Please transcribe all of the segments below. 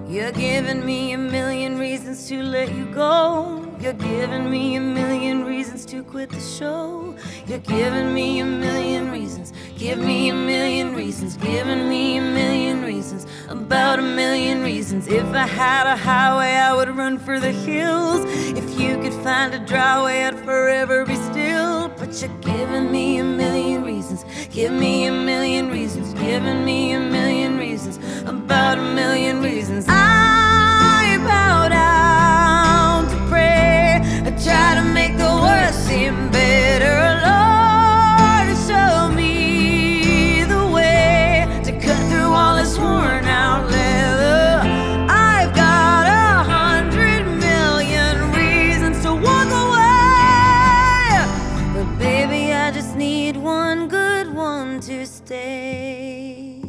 You're giving me a million reasons to let you go. You're giving me a million reasons to quit the show. You're giving me a million reasons. Give me a million reasons. Giving me a million reasons. About a million reasons. If I had a highway, I would run for the hills. If you could find a dry way, I'd forever be still. But you're giving me a million reasons. Give me a million reasons. Giving me a million reasons. About a million reasons. I bow down to pray. I try to make the worst seem better. Lord, show me the way to cut through all this worn out leather. I've got 100 million reasons to walk away, but baby, I just need one good one to stay.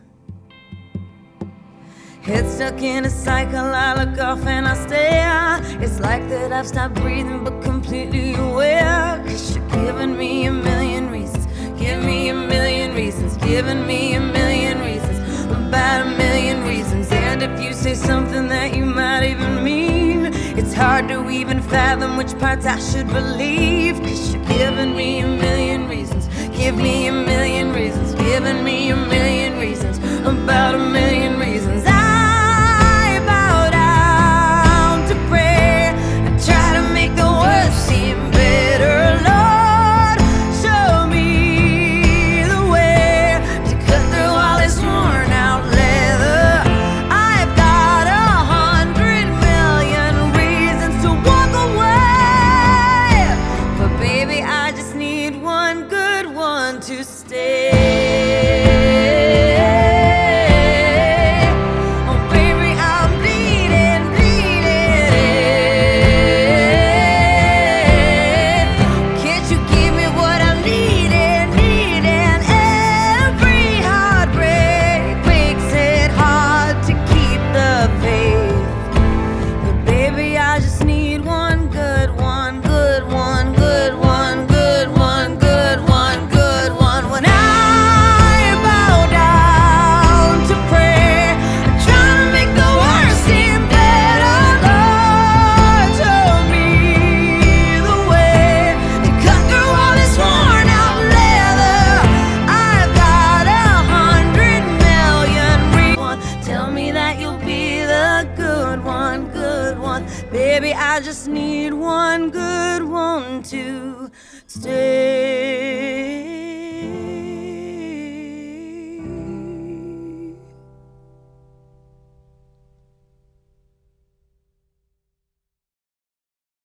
Head stuck in a cycle, I look off and I stare. It's like that I've stopped breathing but completely aware. 'Cause you're giving me a million reasons. Give me a million reasons. Giving me a million reasons. About a million reasons. And if you say something that you might even mean, it's hard to even fathom which parts I should believe. 'Cause you're giving me a million reasons. Give me a million reasons. Giving me a million reasons. About a million reasons. Seem better, Lord, show me the way to cut through all this worn out leather. I've got 100 million reasons to walk away, but baby, I just need one good one to stay. Baby, I just need one good one to stay.